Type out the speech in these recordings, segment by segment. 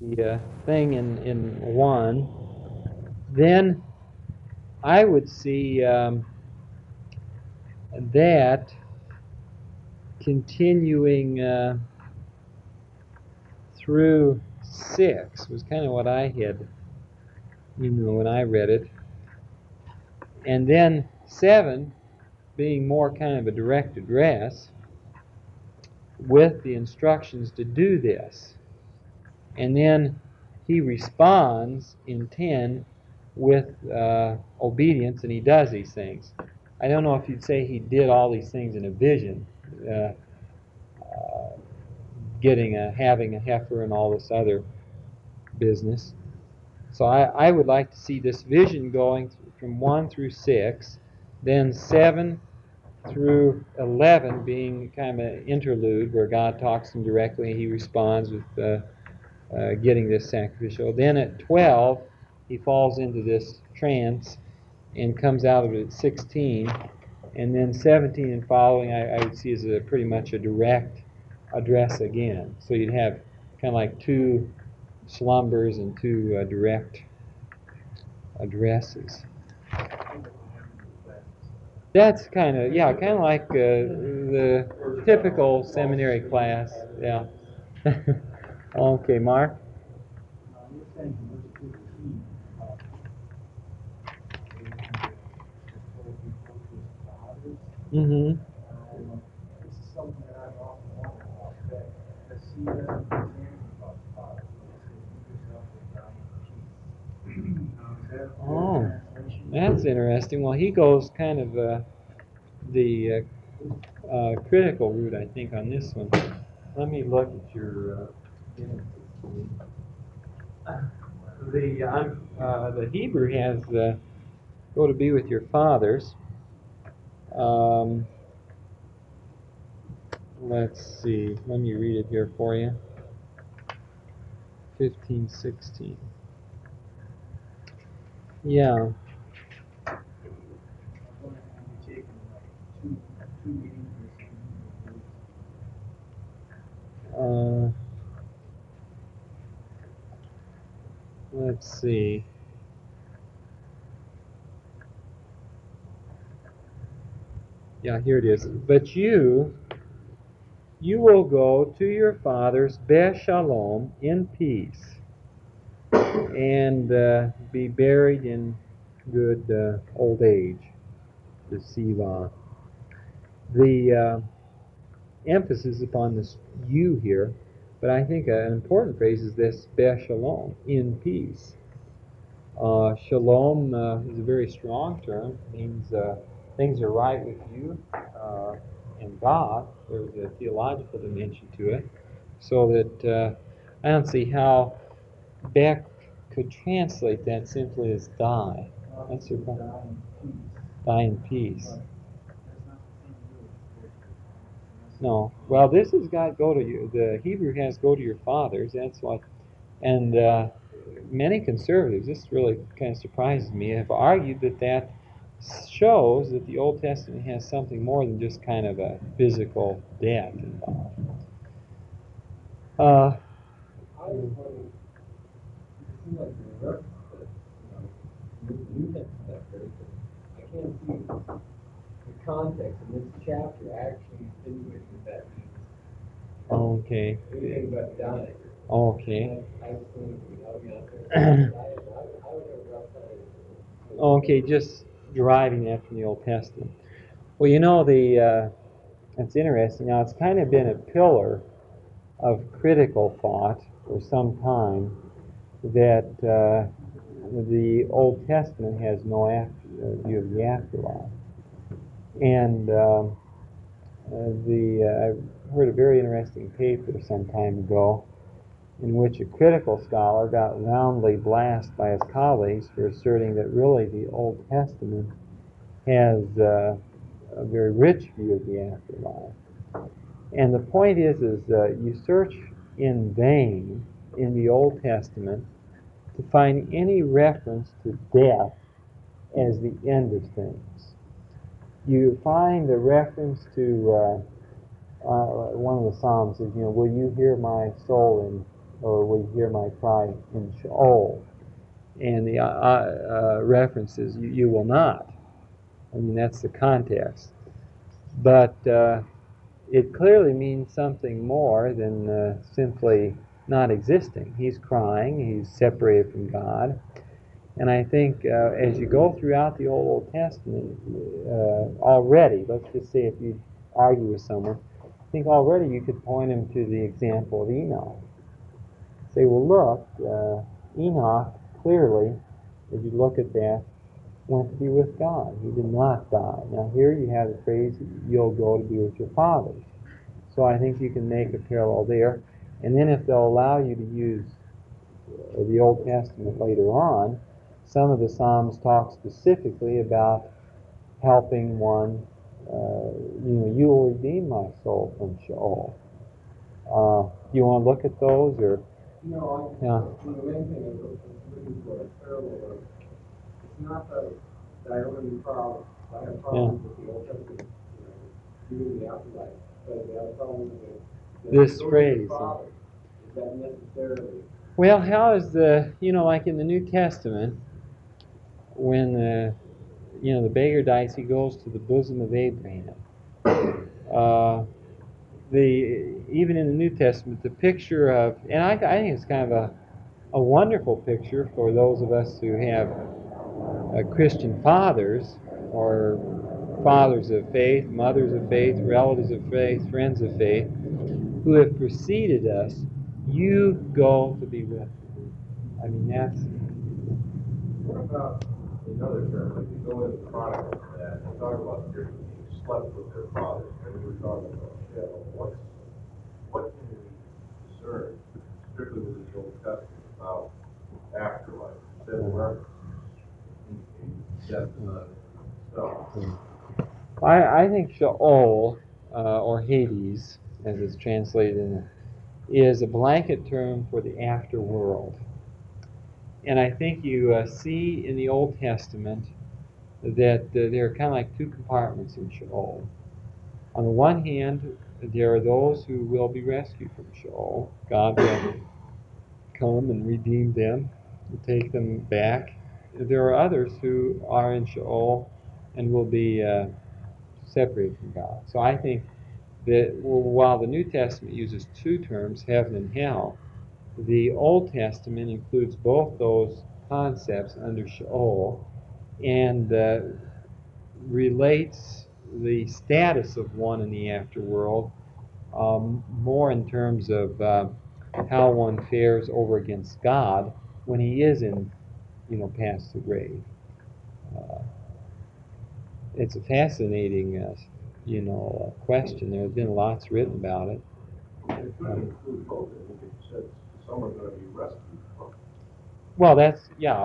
the thing in 1, then I would see that continuing through 6 was kind of what I had, when I read it. And then 7 being more kind of a direct address with the instructions to do this. And then he responds in 10 with obedience, and he does these things. I don't know if you'd say he did all these things in a vision, having a heifer and all this other business. So I would like to see this vision going from 1 through 6, then 7 through 11 being kind of an interlude where God talks to him directly and he responds with getting this sacrificial. Then at 12, he falls into this trance and comes out of it at 16. And then 17 and following I would see as pretty much a direct address again. So you'd have kind of like 2 slumbers and 2 direct addresses. That's kind of like the typical seminary class. Yeah. Okay, Mark. Mm-hmm. Oh, that's interesting. Well, he goes kind of the critical route, I think, on this one. Let me look at your the Hebrew has go to be with your fathers. Let's see. Let me read it here for you. 15, 16. Yeah. Let's see. Yeah, here it is. But you will go to your fathers, Beshalom, in peace, and be buried in good old age, the Siva. The emphasis upon this you here, but I think an important phrase is this Beshalom, in peace. Shalom is a very strong term. It means things are right with you and God. There's a theological dimension to it. So that I don't see how Beck could translate that simply as die. That's your point. Die in peace. No. Well, this has got go to you. The Hebrew has go to your fathers. That's what. And many conservatives, this really kind of surprises me, have argued that shows that the Old Testament has something more than just kind of a physical death involved. I can't see the context in this chapter actually insinuating what that means. Okay. Anything but dying. Okay. I was thinking, I would have a rough time. Okay, just deriving that from the Old Testament. Well, it's interesting. Now, it's kind of been a pillar of critical thought for some time that the Old Testament has no view of the afterlife. And I heard a very interesting paper some time ago in which a critical scholar got roundly blasted by his colleagues for asserting that really the Old Testament has a very rich view of the afterlife. And the point is you search in vain in the Old Testament to find any reference to death as the end of things. You find a reference to one of the Psalms says, will you hear my soul or we hear my cry in Sheol. And the reference is you will not. I mean, that's the context. But it clearly means something more than simply not existing. He's crying, he's separated from God. And I think as you go throughout the Old Testament, already, let's just say if you argue with someone, I think already you could point him to the example of Enoch. Say, well, look, Enoch clearly, as you look at that, went to be with God. He did not die. Now here you have the phrase, you'll go to be with your fathers. So I think you can make a parallel there. And then if they'll allow you to use the Old Testament later on, some of the Psalms talk specifically about helping one, you will redeem my soul from Sheol. Do you want to look at those, or? No, Yeah. the main thing is looking for a parallel. It's not that I don't have any problems. I have problems with the Old Testament, doing the afterlife, but I have problems with This phrase. Father. Is that necessarily? Well, how is like in the New Testament, when the beggar dies, he goes to the bosom of Abraham. Even in the New Testament, the picture of, and I think it's kind of a wonderful picture for those of us who have Christian fathers, or fathers of faith, mothers of faith, relatives of faith, friends of faith, who have preceded us. You go to be with them. I mean, that's. What about another term, like you go into Chronicles and talk about the people who slept with their fathers, and we were talking about Sheol. What can we discern, strictly with the Old Testament, about afterlife? It says reference indicating death itself. I think Sheol, or Hades, as it's translated, is a blanket term for the afterworld. And I think you see in the Old Testament that there are kind of like two compartments in Sheol. On the one hand, there are those who will be rescued from Sheol. God will come and redeem them and take them back. There are others who are in Sheol and will be separated from God. So I think that while the New Testament uses two terms, heaven and hell, the Old Testament includes both those concepts under Sheol and relates the status of one in the afterworld more in terms of how one fares over against God when he is in, past the grave. It's a fascinating, question. There have been lots written about it. It could include both. I think it says some are going to be rescued from. Well, that's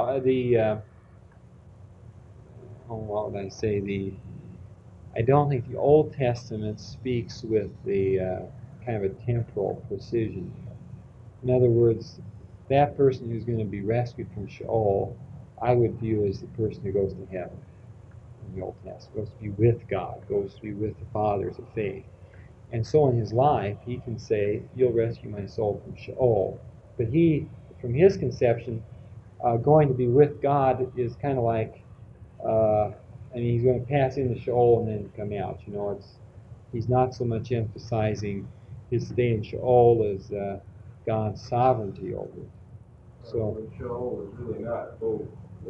what would I say? I don't think the Old Testament speaks with the kind of a temporal precision. In other words, that person who's going to be rescued from Sheol, I would view as the person who goes to heaven in the Old Testament, goes to be with God, goes to be with the fathers of faith. And so in his life, he can say, you'll rescue my soul from Sheol. But from his conception, going to be with God is kind of like, he's going to pass into Sheol and then come out. He's not so much emphasizing his stay in Sheol as God's sovereignty over it. So Sheol is really not both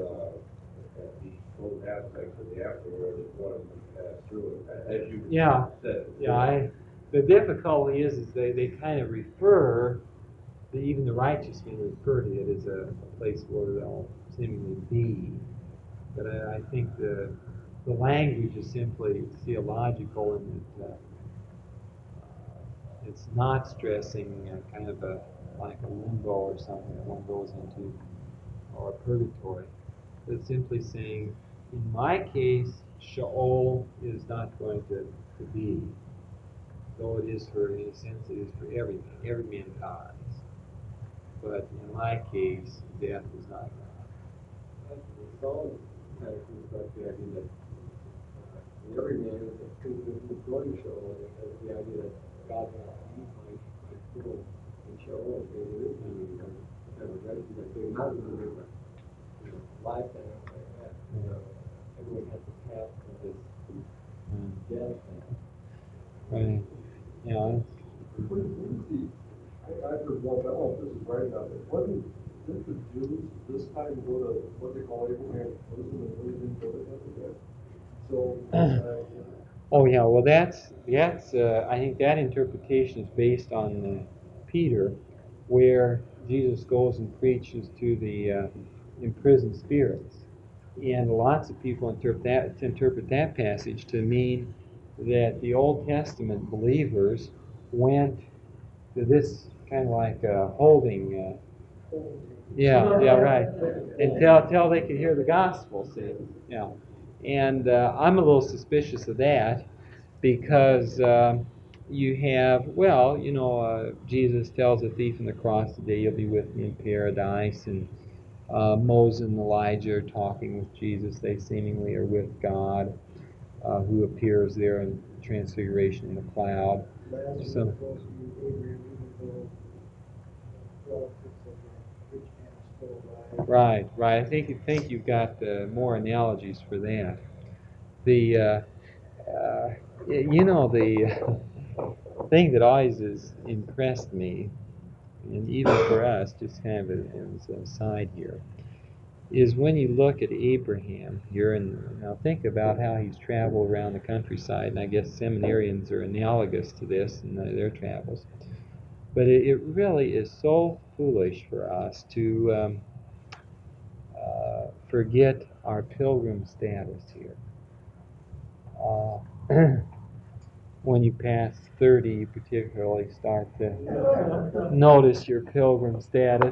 both aspects of the afterworld that one of them pass through it, as you said. The difficulty is they kind of refer, even the righteous can refer to it as a place where they'll seemingly be. But I think the language is simply theological, and it's not stressing kind of like a limbo or something that one goes into, or a purgatory. But it's simply saying, in my case, Sheol is not going to be, though it is in a sense, it is for every man dies. But in my case, death is not gone. It's all kind of comes back to the idea that every man is going to Sheol, and the idea that God wants to use my soul in Sheol. not as a different, life and everything like that. So everyone has to pass through this death thing. Right. Yeah. I've heard one, I don't know if this is right or not, but didn't the Jews this time go to what they call Abraham's bosom and really didn't go to heaven yet? So, Oh yeah. Well, that's I think that interpretation is based on Peter, where Jesus goes and preaches to the imprisoned spirits, and lots of people interpret that passage to mean that the Old Testament believers went to this kind of like holding. Yeah, right. Until they could hear the gospel, see. Yeah. And I'm a little suspicious of that because you have, well, Jesus tells the thief on the cross today, you'll be with me in paradise. And Moses and Elijah are talking with Jesus. They seemingly are with God, who appears there in Transfiguration in the cloud. So, right. I think you've got more analogies for that. The the thing that always has impressed me, and even for us, just kind of as an aside here, is when you look at Abraham here, and now think about how he's traveled around the countryside, and I guess seminarians are analogous to this in their travels. But it really is so foolish for us to forget our pilgrim status here. When you pass 30, you particularly start to notice your pilgrim status.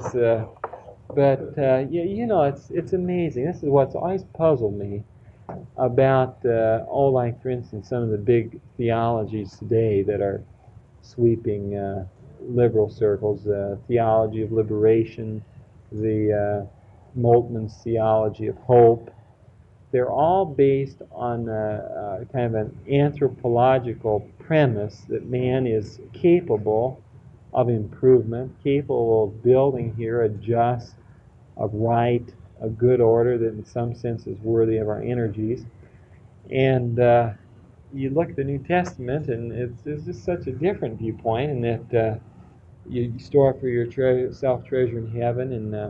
It's amazing. This is what's always puzzled me about, like for instance, some of the big theologies today that are sweeping liberal circles, theology of liberation, the Moltmann's theology of hope. They're all based on kind of an anthropological premise that man is capable of improvement, capable of building here a just, a right, a good order that in some sense is worthy of our energies. And you look at the New Testament, and it's just such a different viewpoint, in that you store up for yourself treasure in heaven, and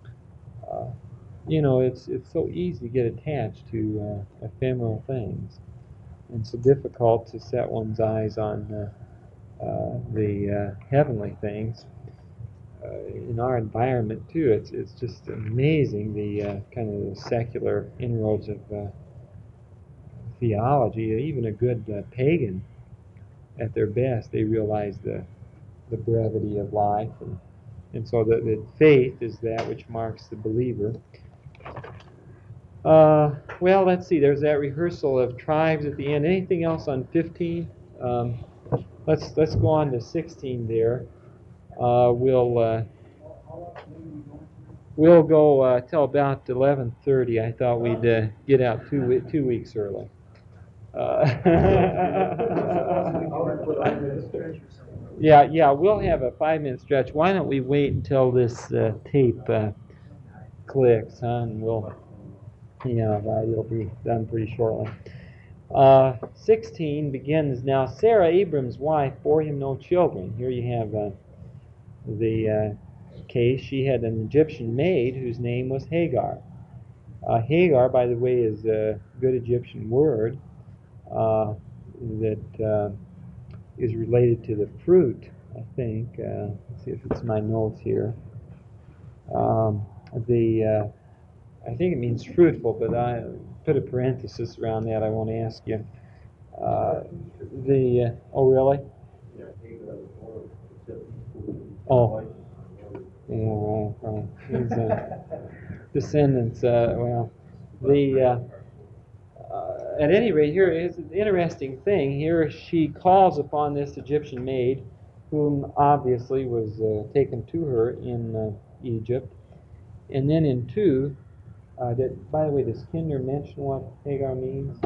it's so easy to get attached to ephemeral things, and so difficult to set one's eyes on the heavenly things. In our environment too, it's just amazing the kind of secular inroads of theology. Even a good pagan, at their best, they realize the brevity of life, and so the faith is that which marks the believer. Well, let's see. There's that rehearsal of tribes at the end. Anything else on 15? Let's go on to 16 there. We'll go till about 11:30. I thought we'd get out 2 weeks early. Yeah, we'll have a 5-minute stretch. Why don't we wait until this tape clicks, huh? And it'll be done pretty shortly. 16 begins now. Sarah, Abram's wife, bore him no children. Here you have the case. She had an Egyptian maid whose name was Hagar. Hagar, by the way, is a good Egyptian word that is related to the fruit, I think. Let's see if it's my notes here. I think it means fruitful, but I put a parenthesis around that. I won't ask you. Oh, really? Oh. Yeah, right. His descendants, at any rate, here is an interesting thing. Here she calls upon this Egyptian maid, whom obviously was taken to her in Egypt. And then in 2, by the way, does Kinder mention what Hagar means?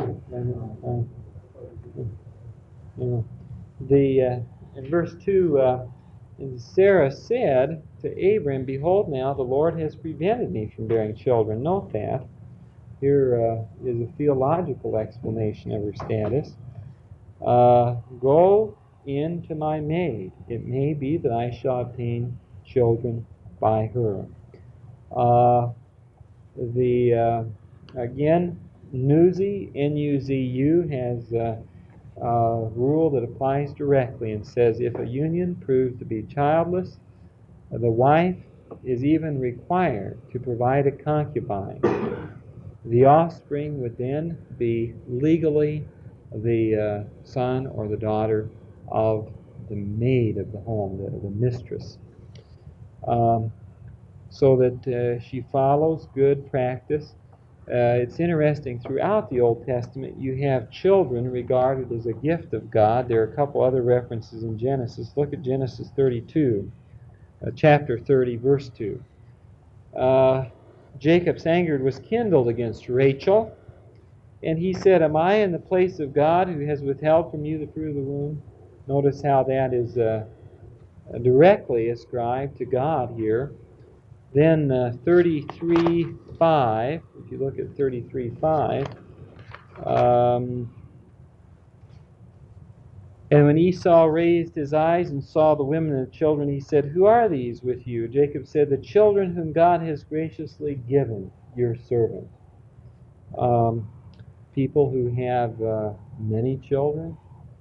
In verse 2, and Sarah said, to Abram, "Behold, now the Lord has prevented me from bearing children." Note that. Here is a theological explanation of her status. "Go in to my maid. It may be that I shall obtain children by her." Again, Nuzi, N-U-Z-U, has a rule that applies directly and says if a union proves to be childless, the wife is even required to provide a concubine. The offspring would then be legally the son or the daughter of the maid of the home, the mistress. So that she follows good practice. It's interesting, throughout the Old Testament, you have children regarded as a gift of God. There are a couple other references in Genesis. Look at Genesis 32, chapter 30, verse 2. Jacob's anger was kindled against Rachel, and he said, "Am I in the place of God who has withheld from you the fruit of the womb?" Notice how that is directly ascribed to God here. Then 33:5, if you look at 33:5, and when Esau raised his eyes and saw the women and the children, he said, "Who are these with you?" Jacob said, "The children whom God has graciously given your servant." People who have many children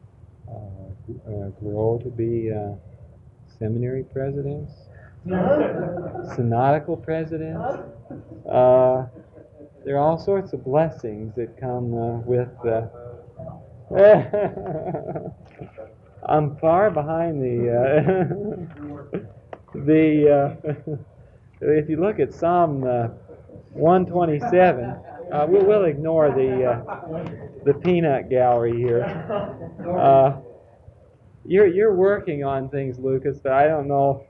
grow to be seminary presidents, synodical presidents. There are all sorts of blessings that come with. I'm far behind if you look at Psalm 127, we'll ignore the peanut gallery here. You're working on things, Lucas, but I don't know.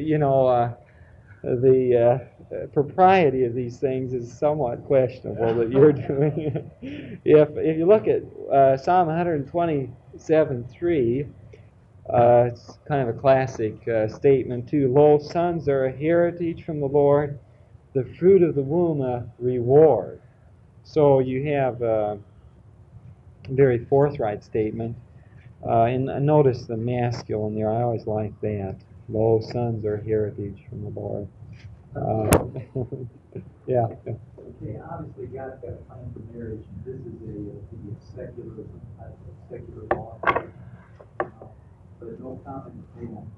The propriety of these things is somewhat questionable that you're doing it. If you look at Psalm 127:3, it's kind of a classic statement too. "Lo, sons are a heritage from the Lord, the fruit of the womb a reward." So you have a very forthright statement. And notice the masculine there. I always like that. "Lo, sons are a heritage from the Lord." Yeah. Okay, obviously God's got a plan for marriage, and this is a secular law. But no comment made on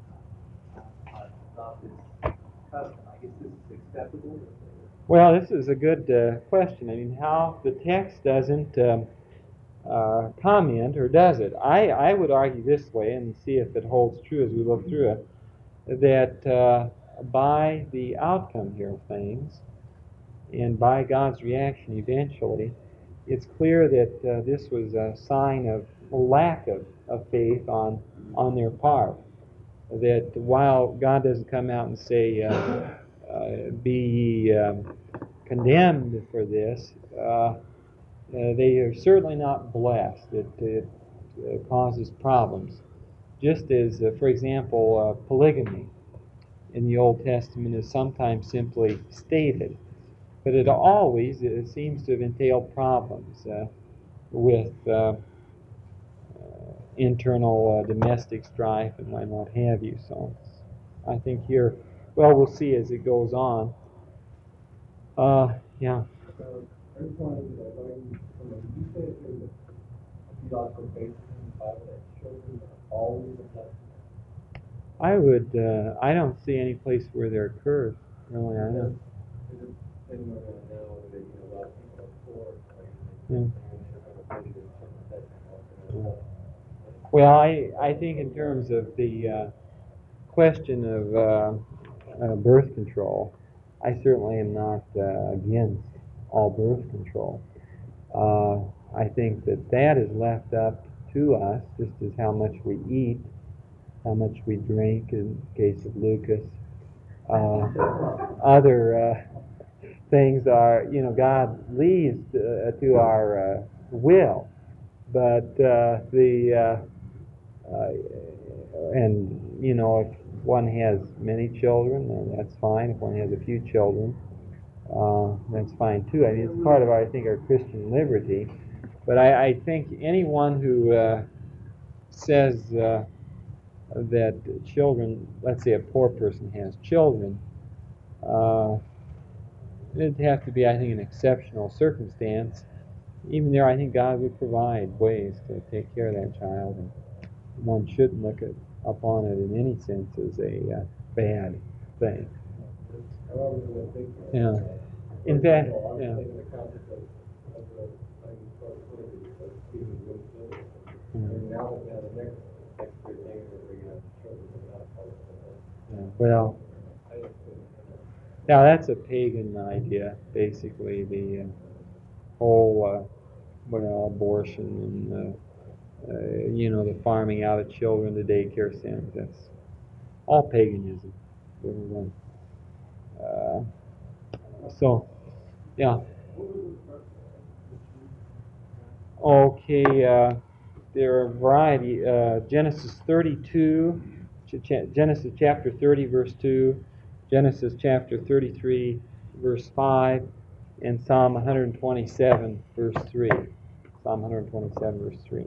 about this custom. I guess this is acceptable. Well, this is a good question. I mean, how the text doesn't comment, or does it? I would argue this way, and see if it holds true as we look through it, that by the outcome here of things, and by God's reaction eventually, it's clear that this was a sign of a lack of faith on their part. That while God doesn't come out and say, "Be ye condemned for this," they are certainly not blessed. It causes problems. Just as, for example, polygamy in the Old Testament is sometimes simply stated, but it seems to have entailed problems with internal domestic strife and what have you. So I think here, well, we'll see as it goes on. Yeah. I just wanted to you say there's a theological basis in the Bible that children are always a blessing? I don't see any place where there occurs. Really, I don't. Yeah. Well, I think in terms of the question of birth control, I certainly am not against all birth control. I think that is left up to us, just as how much we eat, how much we drink, in the case of Lucas. Other things are, God leaves to our will, but and if one has many children, then that's fine. If one has a few children, that's fine too. I mean, it's part of, I think, our Christian liberty. But I think anyone who says that children, let's say a poor person has children, it'd have to be, I think, an exceptional circumstance. Even there, I think God would provide ways to take care of that child, and one shouldn't look upon it in any sense as a bad thing. I was gonna think. Yeah. In fact, I was yeah. thinking the concept of the, like, responsibility, but even with children. Mm. And now that the next big thing is bringing up children, but not part of it. Yeah. Well, I just couldn't, now that's a pagan idea, basically. The whole, abortion and the farming out of children, the daycare centers. That's all paganism. Uh, so, yeah. Okay, there are a variety. Genesis 32, Genesis chapter 30, verse 2, Genesis chapter 33, verse 5, and Psalm 127, verse 3. Psalm 127, verse 3.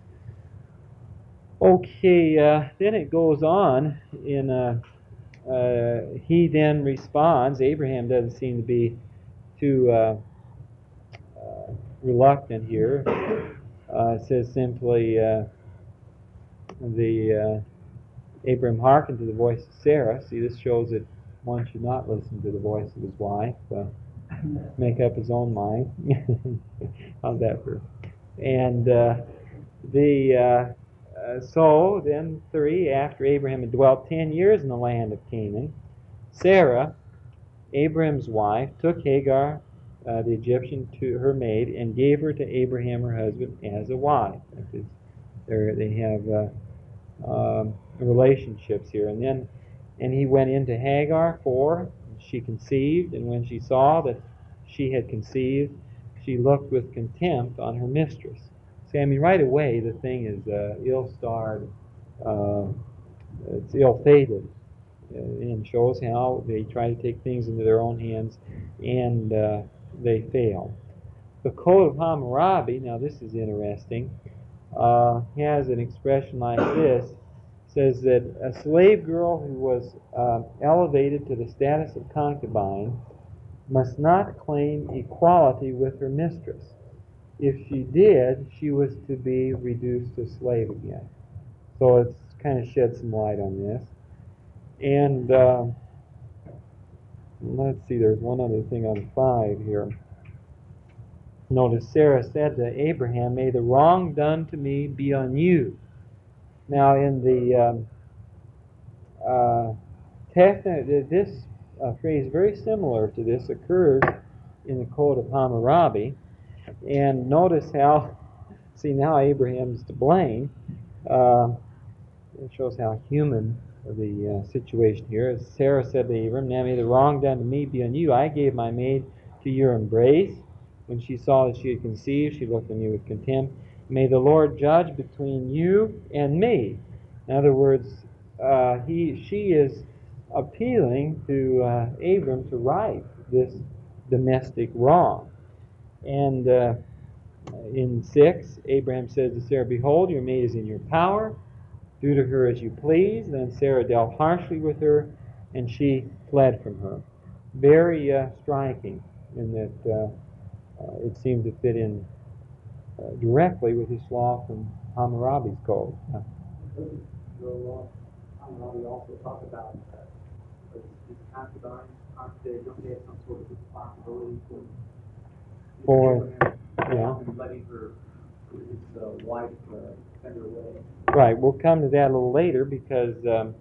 Okay, then it goes on in, he then responds. Abraham doesn't seem to be too reluctant here. It says simply, Abraham hearkened to the voice of Sarah. See, this shows that one should not listen to the voice of his wife. Make up his own mind. How's that for? And so then 3, after Abraham had dwelt 10 years in the land of Canaan, Sarah, Abraham's wife, took Hagar, the Egyptian, to her maid, and gave her to Abraham, her husband, as a wife. They have relationships here. And he went into Hagar, 4, she conceived, and when she saw that she had conceived, she looked with contempt on her mistress. See, I mean, right away the thing is ill-starred, it's ill-fated, and shows how they try to take things into their own hands, and they fail. The Code of Hammurabi, now this is interesting, has an expression like this. Says that a slave girl who was elevated to the status of concubine must not claim equality with her mistress. If she did, she was to be reduced to slave again. So it's kind of shed some light on this. And let's see, there's one other thing on 5 here. Notice Sarah said to Abraham, "May the wrong done to me be on you." Now in the text, this phrase very similar to this occurs in the Code of Hammurabi. And notice how, see now Abraham's to blame. It shows how human the situation here is. Sarah said to Abram, "Now may the wrong done to me be on you. I gave my maid to your embrace. When she saw that she had conceived, she looked on you with contempt. May the Lord judge between you and me." In other words, she is appealing to Abram to right this domestic wrong. And in 6, Abraham says to Sarah, "Behold, your maid is in your power. Do to her as you please." Then Sarah dealt harshly with her, and she fled from her. Very striking in that it seemed to fit in directly with this law from Hammurabi's code. We also talk about these concubines. Don't they have some sort of responsibility For yeah, letting her his wife send her away? Right, we'll come to that a little later because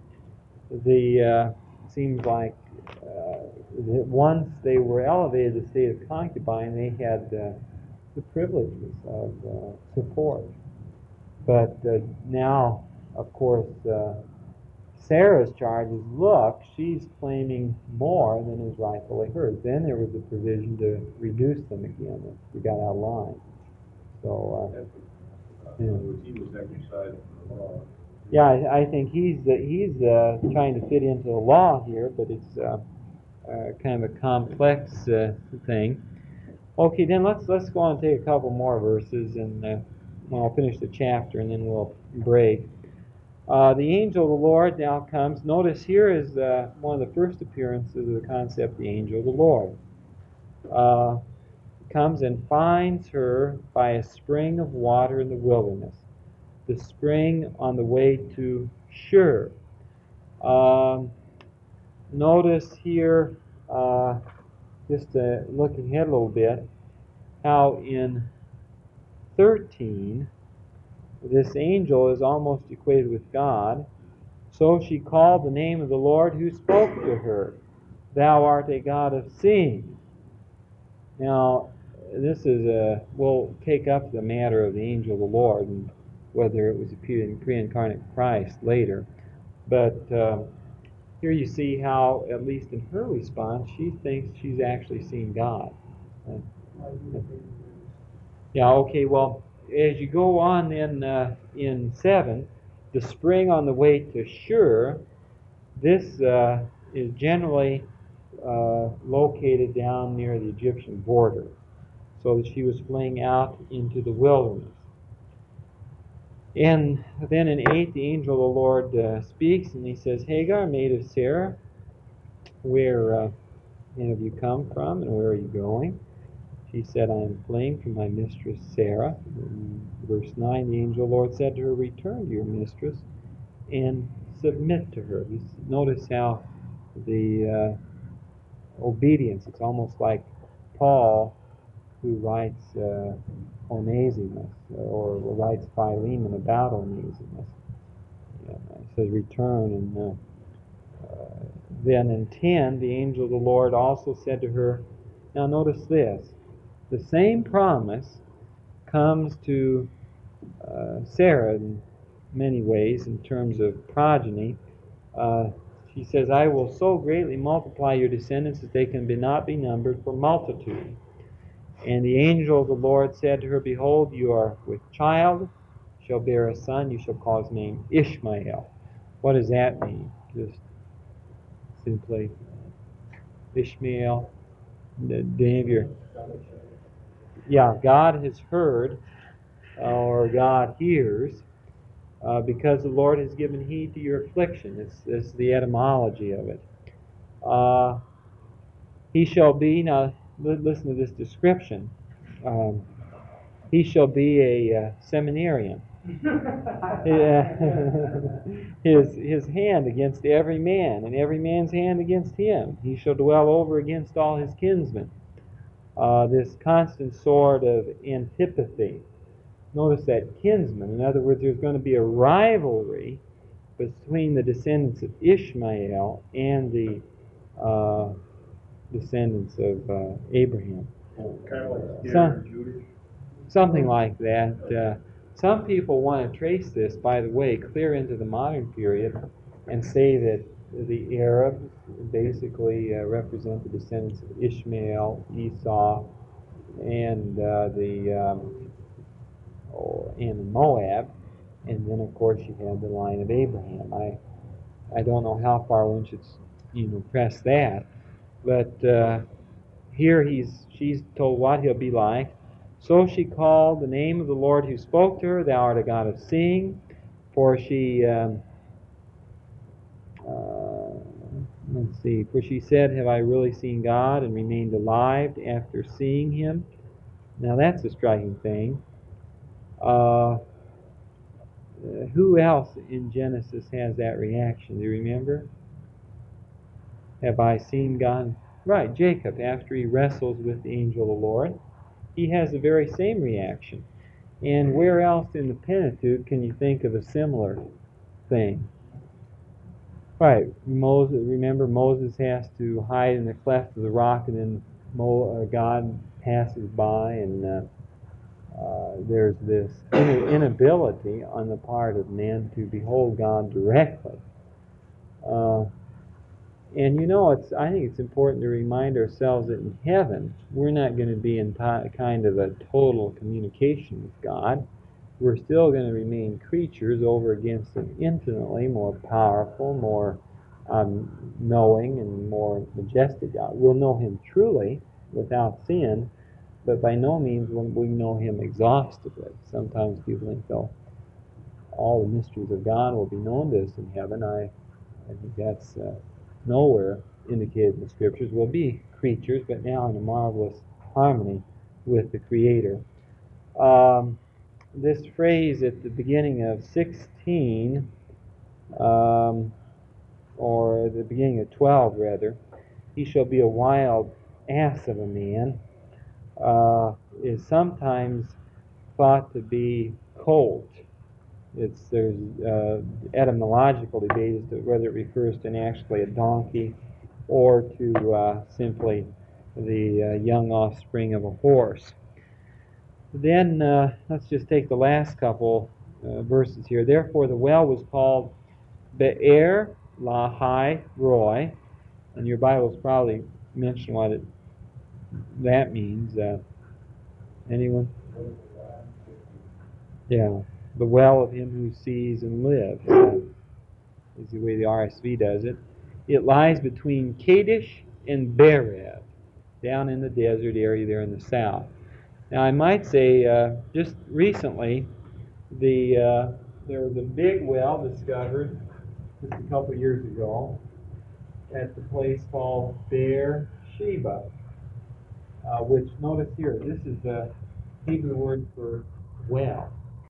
seems like that once they were elevated to the state of concubine, they had the privileges of support. But now, of course, Sarah's charge is, look, she's claiming more than is rightfully hers. Then there was a provision to reduce them again if we got out of line. So, He was exercising the law. Yeah, I think he's trying to fit into the law here, but it's kind of a complex thing. Okay, then let's go on and take a couple more verses, and well, I'll finish the chapter, and then we'll break. The angel of the Lord now comes. Notice here is one of the first appearances of the concept, the angel of the Lord. Comes and finds her by a spring of water in the wilderness, the spring on the way to Shur. Notice here, just to look ahead a little bit, how in 13, this angel is almost equated with God. So she called the name of the Lord who spoke to her. Thou art a God of seeing. Now, this is we'll take up the matter of the angel of the Lord and whether it was a pre-incarnate Christ later. But here you see how, at least in her response, she thinks she's actually seen God. Yeah, okay, well, as you go on then in 7, the spring on the way to Shur, this is generally located down near the Egyptian border, so that she was fleeing out into the wilderness. And then in 8, the angel of the Lord speaks, and he says, Hagar, maid of Sarah, where have you come from, and where are you going? She said, I am fleeing from my mistress Sarah. In verse 9, the angel of the Lord said to her, return to your mistress and submit to her. Notice how the obedience, it's almost like Paul who writes Onesimus, or writes Philemon about Onesimus. It says return, and then in 10, the angel of the Lord also said to her, now notice this, the same promise comes to Sarah in many ways in terms of progeny. She says, I will so greatly multiply your descendants that they can not be numbered for multitude. And the angel of the Lord said to her, behold, you are with child, shall bear a son, you shall call his name Ishmael. What does that mean? Just simply Ishmael. Yeah, God has heard, or God hears, because the Lord has given heed to your affliction. It's the etymology of it. He shall be, now listen to this description, he shall be a seminarian. his hand against every man, and every man's hand against him. He shall dwell over against all his kinsmen. This constant sword of antipathy. Notice that kinsman. In other words, there's going to be a rivalry between the descendants of Ishmael and the descendants of Abraham. Kind of like Some- Judas. Something like that. Some people want to trace this, by the way, clear into the modern period and say that the Arabs basically represent the descendants of Ishmael, Esau, and and Moab, and then of course you have the line of Abraham. I don't know how far one should press that, but here she's told what he'll be like. So she called the name of the Lord who spoke to her, thou art a God of seeing, for she for she said, have I really seen God and remained alive after seeing him? Now that's a striking thing. Who else in Genesis has that reaction? Do you remember? Have I seen God? Right, Jacob, after he wrestles with the angel of the Lord, he has the very same reaction. And where else in the Pentateuch can you think of a similar thing? Right, Moses. Remember, Moses has to hide in the cleft of the rock, and then God passes by, and there's this inability on the part of man to behold God directly. And I think it's important to remind ourselves that in heaven, we're not going to be in kind of a total communication with God. we're still going to remain creatures over against an infinitely more powerful, more knowing, and more majestic God. We'll know Him truly without sin, but by no means will we know Him exhaustively. Sometimes people think, though, all the mysteries of God will be known to us in heaven. I think that's nowhere indicated in the Scriptures. We'll be creatures, but now in a marvelous harmony with the Creator. This phrase at the beginning of 16, or the beginning of 12 rather, he shall be a wild ass of a man, is sometimes thought to be colt. There's etymological debate as to whether it refers to actually a donkey or to simply the young offspring of a horse. Then let's just take the last couple verses here. Therefore the well was called Be'er Lahai Roy, and your Bible's probably mentioned what that means. Anyone? Yeah, the well of him who sees and lives is the way the RSV does it. It lies between Kadesh and Berev, down in the desert area there in the south. Now I might say, just recently, there was a big well discovered just a couple years ago at the place called Beersheba, which, notice here, this is the Hebrew word for well.